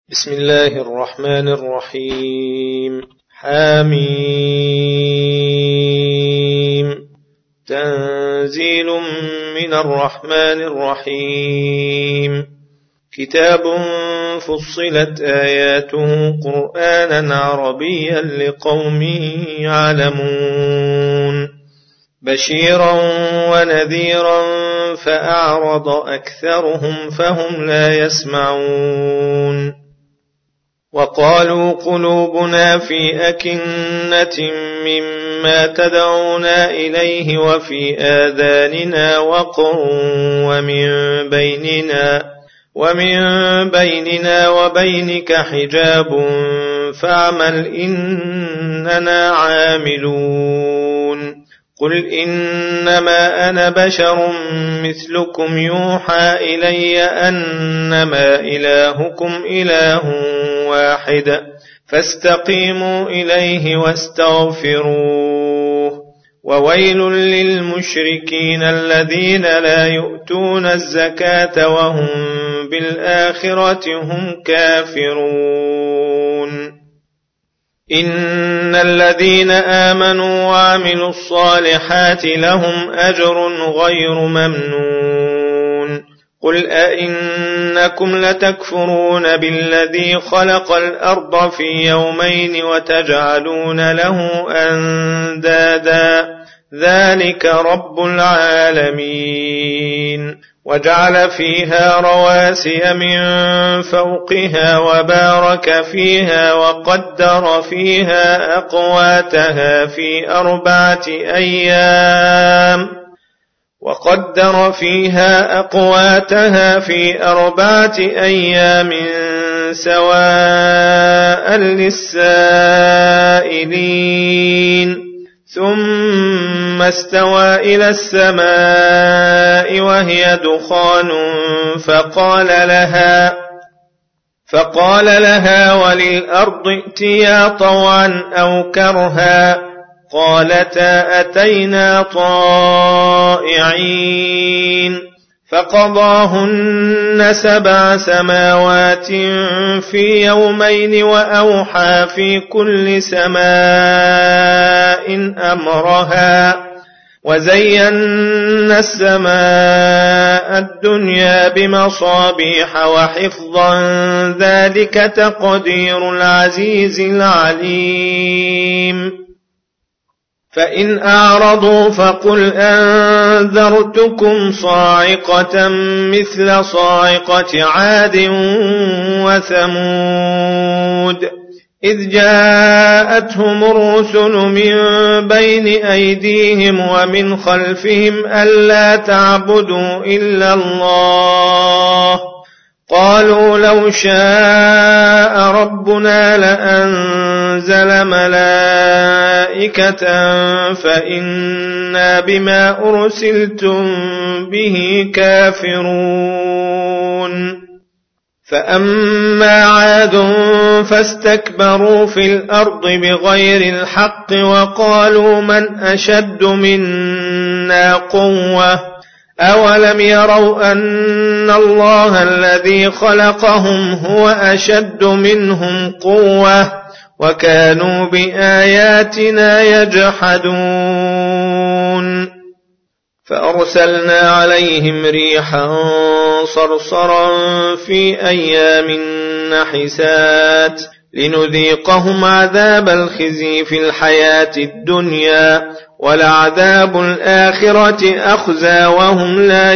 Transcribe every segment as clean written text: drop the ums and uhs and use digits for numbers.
بسم الله الرحمن الرحيم. حميم. تنزيل من الرحمن الرحيم. كتاب فصلت آياته قرآنا عربيا لقوم يعلمون بشيرا ونذيرا فأعرض أكثرهم فهم لا يسمعون وقالوا قلوبنا في أكنة مما تدعونا إليه وفي آذاننا وقر ومن بيننا وبينك حجاب فاعمل إننا عاملون قل إنما أنا بشر مثلكم يوحى إلي أنما إلهكم إله واحد فاستقيموا إليه واستغفروه وويل للمشركين الذين لا يؤتون الزكاة وهم بالآخرة هم كافرون إن الذين آمنوا وعملوا الصالحات لهم أجر غير ممنون قل أئنكم لتكفرون بالذي خلق الأرض في يومين وتجعلون له أندادا ذلك رب العالمين وجعل فيها رواسي من فوقها وبارك فيها وقدر فيها أقواتها في أربعة أيام سواء للسائلين ثم استوى إلى السماء وهي دخان فقال لها وللأرض ائتيا طوعا أو كرها قالتا أتينا طائعين فقضاهن 7 سماوات في يومين وأوحى في كل سماء أمرها وزينا السماء الدنيا بمصابيح وحفظا ذلك تقدير العزيز العليم فإن أعرضوا فقل أنذرتكم صاعقة مثل صاعقة عاد وثمود إذ جاءتهم الرسل من بين أيديهم ومن خلفهم ألا تعبدوا إلا الله قالوا لو شاء ربنا لأنزل ملائكة فإنا بما أرسلتم به كافرون فأما عاد فاستكبروا في الأرض بغير الحق وقالوا من أشد منا قوة أولم يروا أن الله الذي خلقهم هو أشد منهم قوة وكانوا بآياتنا يجحدون فأرسلنا عليهم ريحا صرصرا في أيام نحسات لنذيقهم عذاب الخزي في الحياة الدنيا ولعذاب الآخرة أخزى وهم لا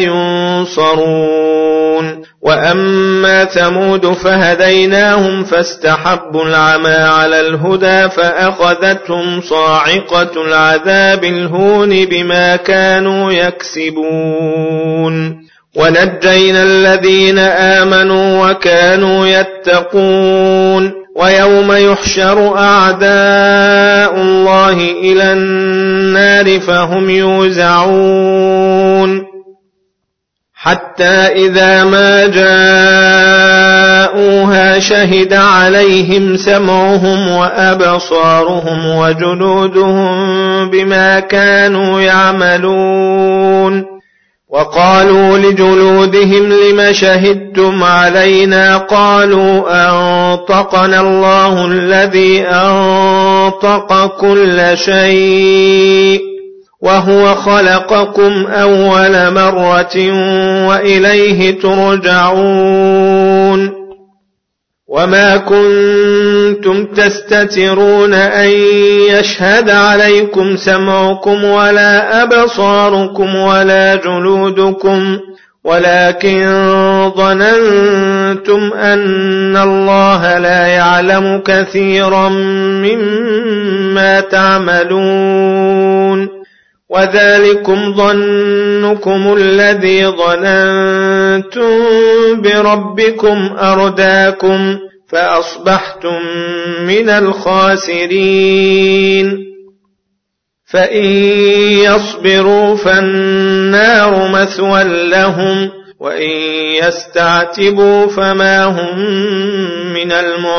ينصرون وأما ثمود فهديناهم فاستحبوا العمى على الهدى فأخذتهم صاعقة العذاب الهون بما كانوا يكسبون ونجينا الذين آمنوا وكانوا يتقون ويوم يحشر أعداء الله إلى النار فهم يوزعون حتى إذا ما جاءوها شهد عليهم سمعهم وأبصارهم وجلودهم بما كانوا يعملون وقالوا لجلودهم لم شهدتم علينا قالوا أنطقنا الله الذي أنطق كل شيء وهو خلقكم أول مرة وإليه ترجعون وما كنتم تستترون أن يشهد عليكم سمعكم ولا أبصاركم ولا جلودكم ولكن ظننتم أن الله لا يعلم كثيرا مما تعملون وذلكم ظنكم الذي ظننتم بربكم أرداكم فأصبحتم من الخاسرين فإن يصبروا فالنار مثوى لهم وإن يستعتبوا فما هم من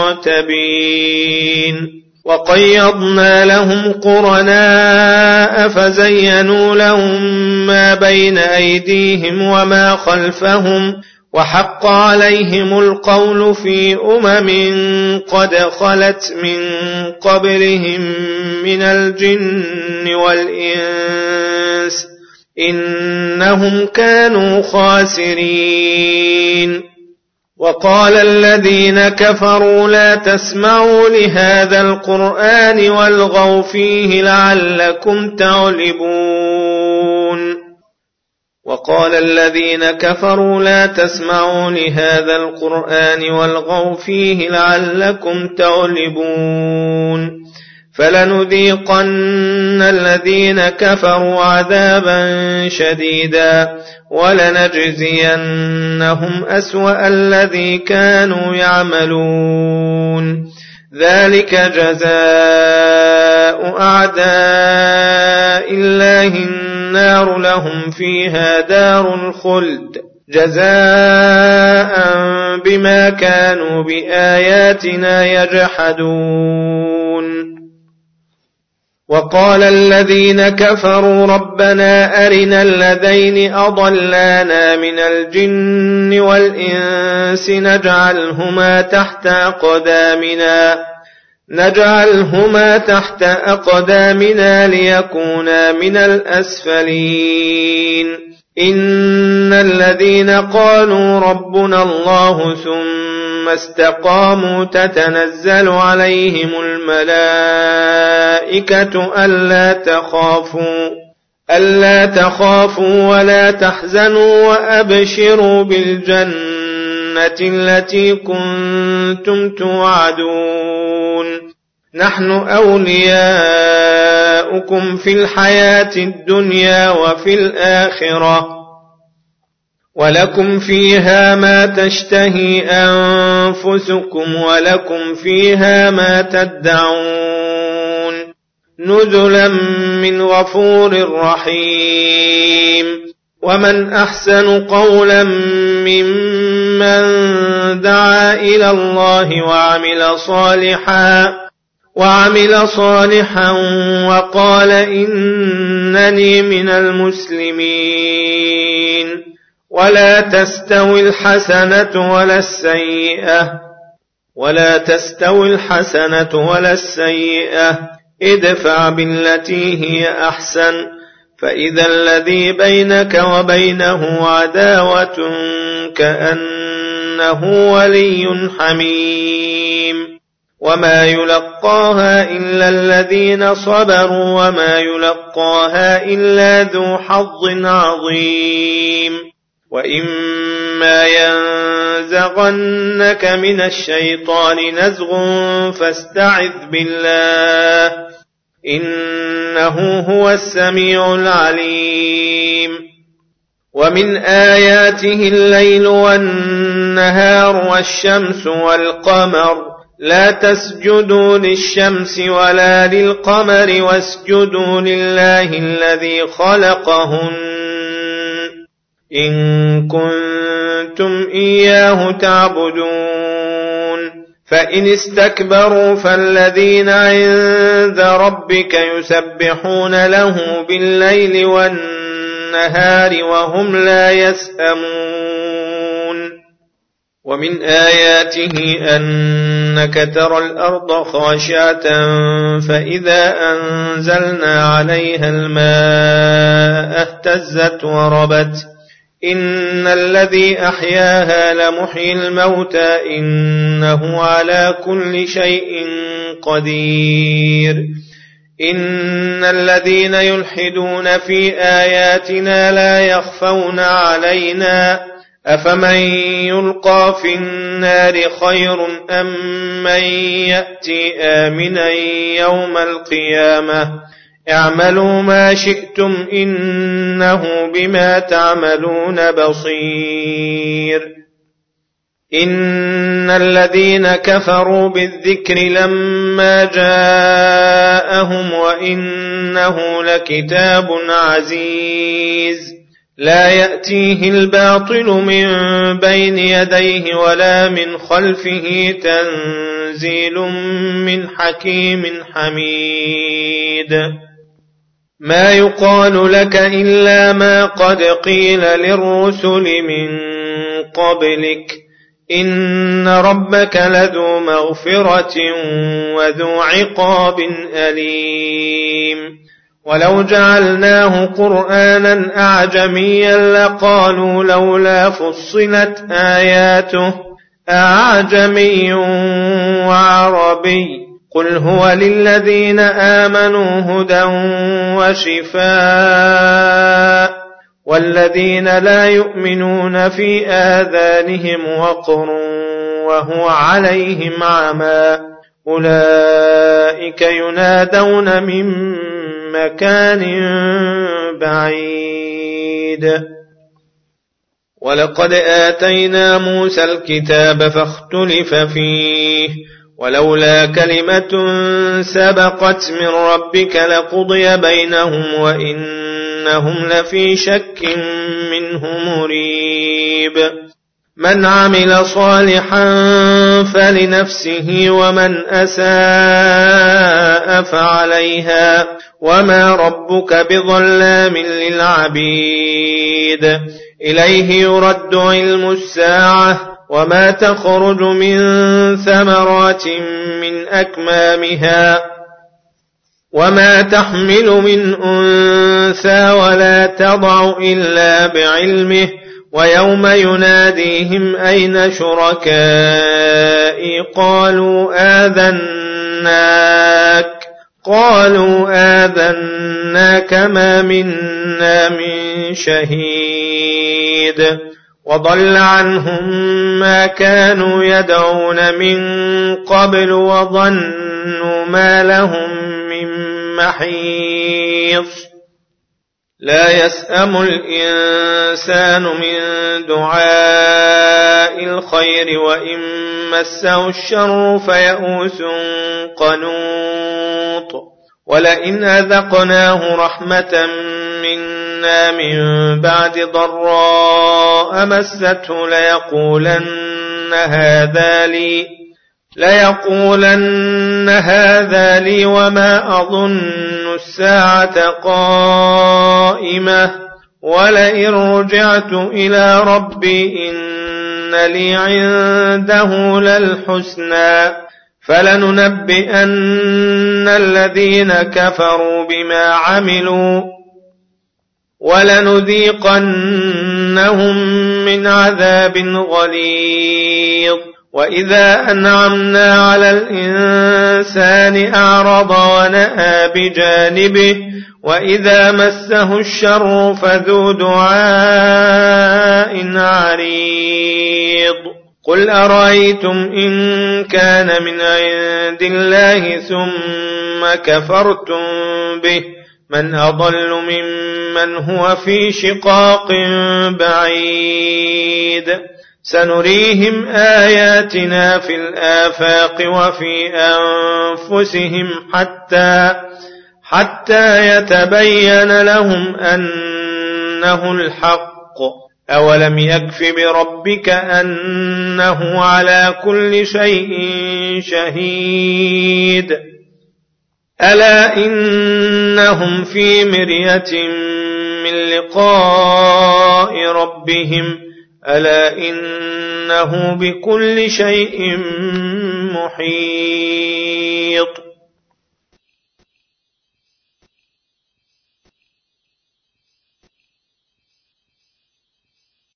المعتبين وقيضنا لهم قرناء فزينوا لهم ما بين أيديهم وما خلفهم وحق عليهم القول في قد خلت من قبلهم من الجن والإنس إنهم كانوا خاسرين وقال الذين كفروا لا تسمعوا لهذا القرآن والغوا فيه لعلكم تغلبون وقال الذين كفروا لا تسمعوا لهذا القرآن والغوا فيه لعلكم تغلبون فلنذيقن الذين كفروا عذابا شديدا ولنجزينهم أسوأ الذي كانوا يعملون ذلك جزاء أعداء الله النار لهم فيها دار الخلد جزاء بما كانوا بآياتنا يجحدون وقال الذين كفروا ربنا أرنا الذين أضلانا من الجن والإنس نجعلهما تحت أقدامنا ليكونا من الأسفلين إن الذين قالوا ربنا الله ثم استقاموا تتنزل عليهم الملائكة ألا تخافوا ولا تحزنوا وأبشروا بالجنة التي كنتم توعدون نحن أولياؤكم في الحياة الدنيا وفي الآخرة ولكم فيها ما تشتهي أنفسكم ولكم فيها ما تدعون نزلا من غفور رحيم ومن أحسن قولا ممن دعا إلى الله وعمل صالحا وقال إنني من المسلمين ولا تستوي الحسنة ولا السيئة ادفع بالتي هي أحسن فإذا الذي بينك وبينه عداوة كأنه ولي حميم وما يلقاها إلا الذين صبروا وما يلقاها إلا ذو حظ عظيم وإما ينزغنك من الشيطان نزغ فاستعذ بالله إنه هو السميع العليم ومن آياته الليل والنهار والشمس والقمر لا تسجدوا للشمس ولا للقمر واسجدوا لله الذي خلقهن إن كنتم إياه تعبدون فإن استكبروا فالذين عند ربك يسبحون له بالليل والنهار والنهار وهم لا يسأمون ومن آياته أنك ترى الأرض خاشعة فإذا أنزلنا عليها الماء اهتزت وربت إن الذي أحياها لمحيي الموتى إنه على كل شيء قدير إن الذين يلحدون في آياتنا لا يخفون علينا أفمن يلقى في النار خير أم من يأتي آمنا يوم القيامة اعملوا ما شئتم إنه بما تعملون بصير إن الذين كفروا بالذكر لما جاءهم وإنه لكتاب عزيز لا يأتيه الباطل من بين يديه ولا من خلفه تنزيل من حكيم حميد ما يقال لك إلا ما قد قيل للرسل من قبلك إن ربك لذو مغفرة وذو عقاب أليم ولو جعلناه قرآنا أعجميا لقالوا لولا فصلت آياته أعجمي وعربي قل هو للذين آمنوا هدى وشفاء والذين لا يؤمنون في آذانهم وقر وهو عليهم عمى أولئك ينادون من مكان بعيد ولقد آتينا موسى الكتاب فاختلف فيه ولولا كلمة سبقت من ربك لقضي بينهم وإنهم لفي شك منه مريب من عمل صالحا فلنفسه ومن أساء فعليها وما ربك بظلام للعبيد إليه يرد علم الساعة وما تخرج من ثمرات من أكمامها وما تحمل من أنثى ولا تضع إلا بعلمه ويوم يناديهم أين شركائي قالوا آذناك ما منا من شهيد وضل عنهم ما كانوا يدعون من قبل وظنوا ما لهم من محيص لا يسأم الإنسان من دعاء الخير وإن مسه الشر فيئوس قنوط ولئن أذقناه رحمة منا من بعد ضراء مسته ليقولن هذا لي وما أظن الساعة قائمة ولئن رجعت إلى ربي إن لي عنده للحسنى فلننبئن الذين كفروا بما عملوا ولنذيقنهم من عذاب غليظ وإذا أنعمنا على الإنسان أعرض ونأى بجانبه وإذا مسه الشر فذو دعاء عريض قل أرأيتم إن كان من عند الله ثم كفرتم به من أضل ممن هو في شقاق بعيد سنريهم آياتنا في الآفاق وفي أنفسهم حتى يتبين لهم أنه الحق أولم يكف بربك أنه على كل شيء شهيد ألا إنهم في مرية من لقاء ربهم ألا إنه بكل شيء محيط.